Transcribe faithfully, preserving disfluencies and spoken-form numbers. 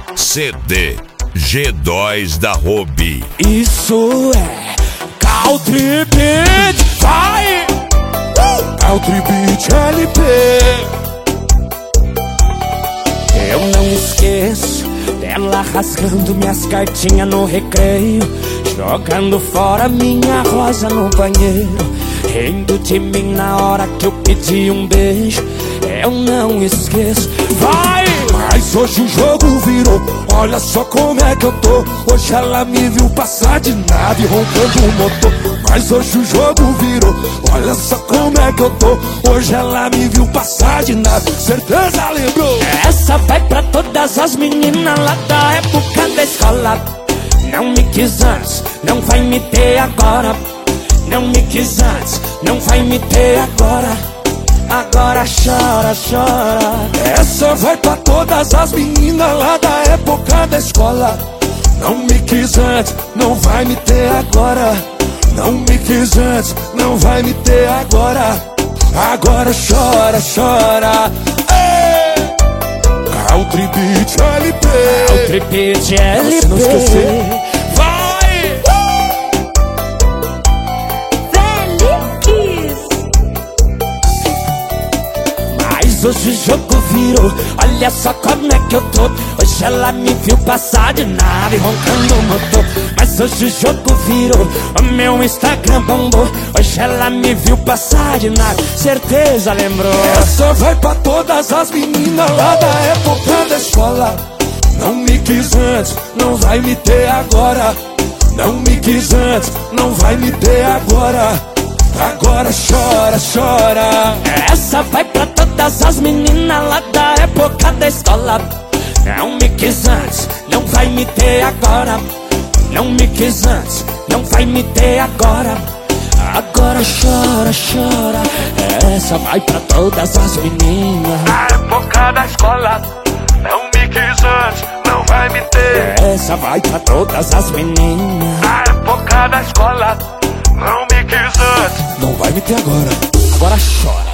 C D G dois da Robi. Isso é Country Beat, vai! Country Beat L P. Eu não esqueço dela rasgando minhas cartinhas no recreio, jogando fora minha rosa no banheiro, rindo de mim na hora que eu pedi um beijo. Eu não esqueço, vai! Mas hoje o jogo virou, olha só como é que eu tô. Hoje ela me viu passar de nave roncando o motor. Mas hoje o jogo virou, olha só como é que eu tô. Hoje ela me viu passar de nave, certeza lembrou. Essa vai pra todas as meninas lá da época da escola. Não me quis antes, não vai me ter agora. Não me quis antes, não vai me ter agora. Agora chora, chora. Essa vai pra todas as meninas lá da época da escola. Não me quis antes, não vai me ter agora. Não me quis antes, não vai me ter agora. Agora chora, chora. Ei! Country Beat L P. Country Beat L P. Se não esquecer, vai! Mas hoje o jogo virou, olha só como é que eu tô. Hoje ela me viu passar de nave roncando o motor. Mas hoje o jogo virou, o meu Instagram bombou. Hoje ela me viu passar de nave, certeza lembrou. Essa vai pra todas as meninas lá da época da escola. Não me quis antes, não vai me ter agora. Não me quis antes, não vai me ter agora. Agora chora, chora. Essa vai pra todas as meninas lá da época da escola. Não me quis antes, não vai me ter agora. Não me quis antes, não vai me ter agora. Agora chora, chora. Essa vai pra todas as meninas na época da escola. Não me quis antes, não vai me ter. Essa vai pra todas as meninas na época da escola. Não me quis antes, não vai me ter agora. Agora chora.